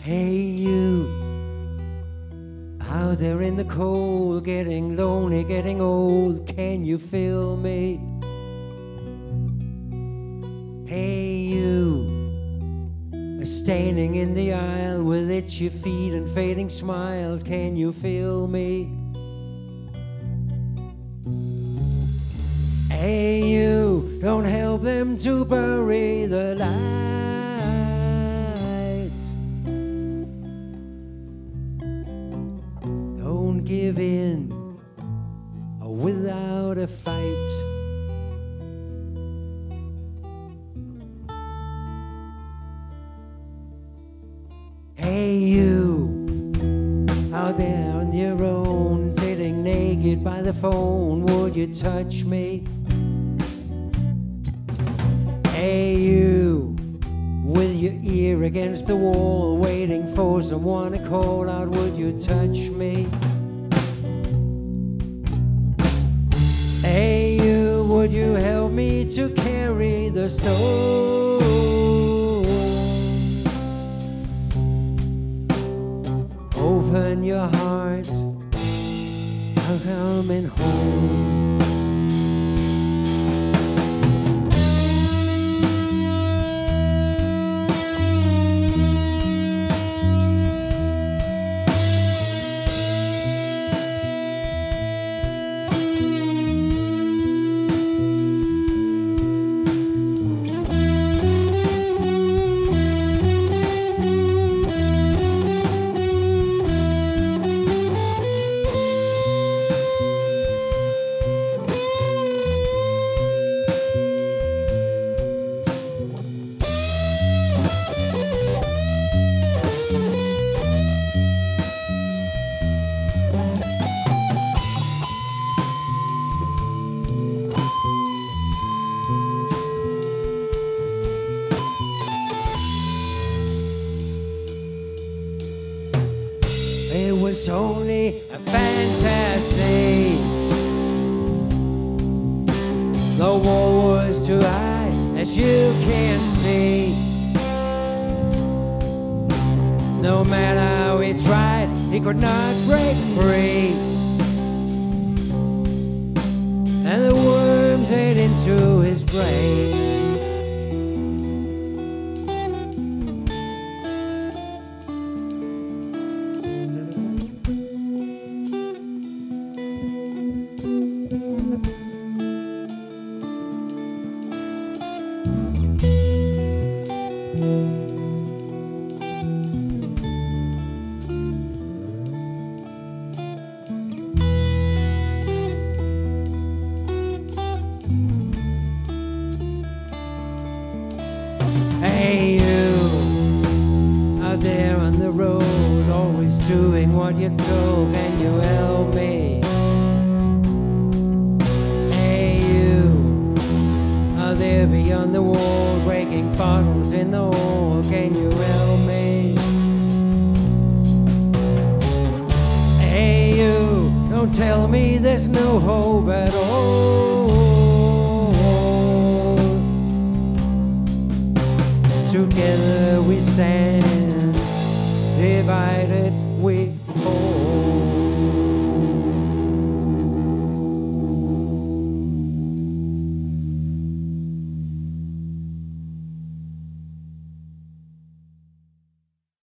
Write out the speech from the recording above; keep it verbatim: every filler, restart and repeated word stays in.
Hey you, out there in the cold, getting lonely, getting old, can you feel me? Hey you, standing in the aisle with itchy feet and fading smiles, can you feel me? Hey you, don't help them to bury the lights. Don't give in without a fight. Hey you, out there on your own, sitting naked by the phone, would you touch me? Hey you, with your ear against the wall, waiting for someone to call out, would you touch me? Hey you, would you help me to carry the stone? Open your heart, I'm coming home. It was only a fantasy. The wall was too high, as you can see. No matter how he tried, he could not break free. And the worms ate into his brain. Hey you, out there on the road, always doing what you're told, can you help me? Hey you, out there beyond the wall, breaking bottles in the hall, can you help me? Hey you, don't tell me there's no hope at all. Together we stand, divided we fall.